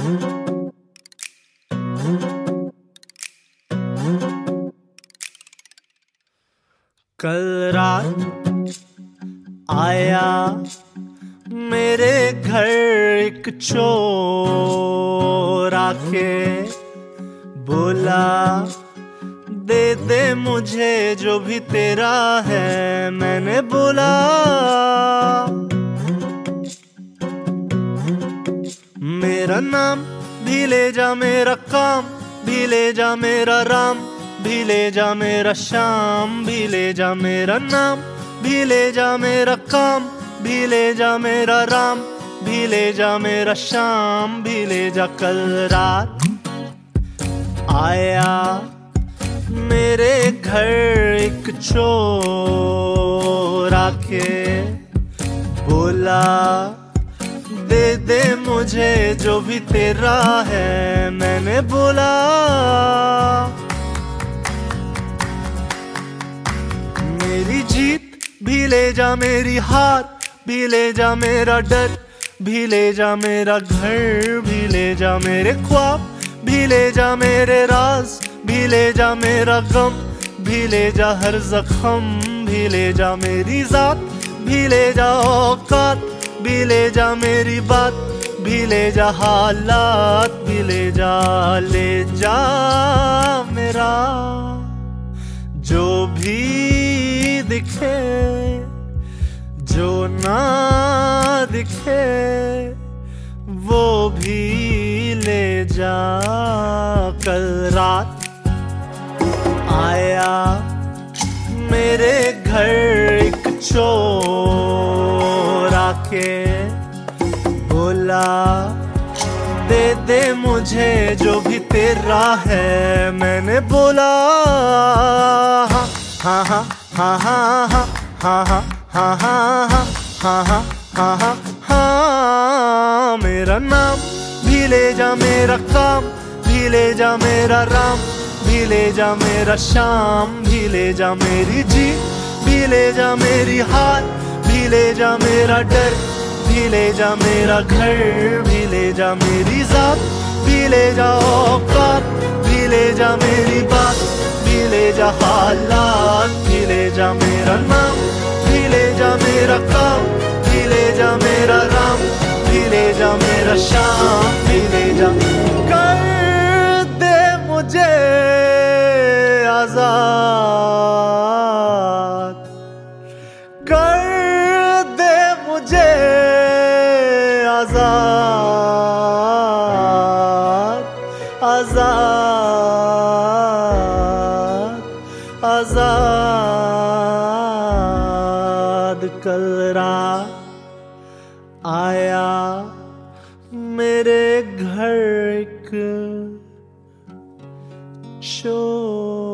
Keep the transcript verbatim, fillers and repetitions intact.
कल रात आया मेरे घर एक चोर आके बोला, दे दे मुझे जो भी तेरा है। मैंने बोला, मेरा नाम भी ले जा, मेरा काम भी ले जा, मेरा राम भी ले जा, मेरा श्याम भी ले जा। मेरा नाम भी ले जा, मेरा काम भी ले जा, मेरा राम भी ले जा, मेरा श्याम भी ले जा। कल रात आया मेरे घर एक चोर आके बोला, दे दे मुझे जो भी तेरा है। मैंने बोला, मेरी जीत भी ले जा, मेरी हार भी ले जा, मेरा डर भी ले जा, मेरा घर भी ले जा, मेरे ख्वाब भी ले जा, मेरे राज भी ले जा, मेरा गम भी ले जा, हर जख्म भी ले जा, मेरी जात भी ले जा, औकात भी ले जा, मेरी बात भी ले जा, हालात भी ले जा। ले जा मेरा जो भी दिखे, जो ना दिखे वो भी ले जा। कल रात आया मेरे घर एक चोर आके बोला, दे दे मुझे जो भी तेरा है। मैंने बोला, हाँ हाँ हाँ हाँ हाँ हाँ हाँ हाँ हाँ हाँ हाँ हाँ हाँ हाँ। मेरा नाम भी ले जा, मेरा काम भी ले जा, मेरा राम भी ले जा, मेरा श्याम भी ले जा, मेरी जीत भी ले जा, मेरी हार भी ले जा, मेरा डर भी ले जा, मेरा घर भी ले जा, मेरी जात भी ले जा, औकात भी ले जा, मेरी बात भी ले जा, हालात भी ले जा। मेरा नाम भी ले जा, मेरा काम भी ले जा, मेरा राम भी ले जा, मेरा श्याम भी ले जा। कर दे मुझे आजाद, कर दे मुझे आजाद, आजाद, आजाद। कल रात आया मेरे घर एक चोर।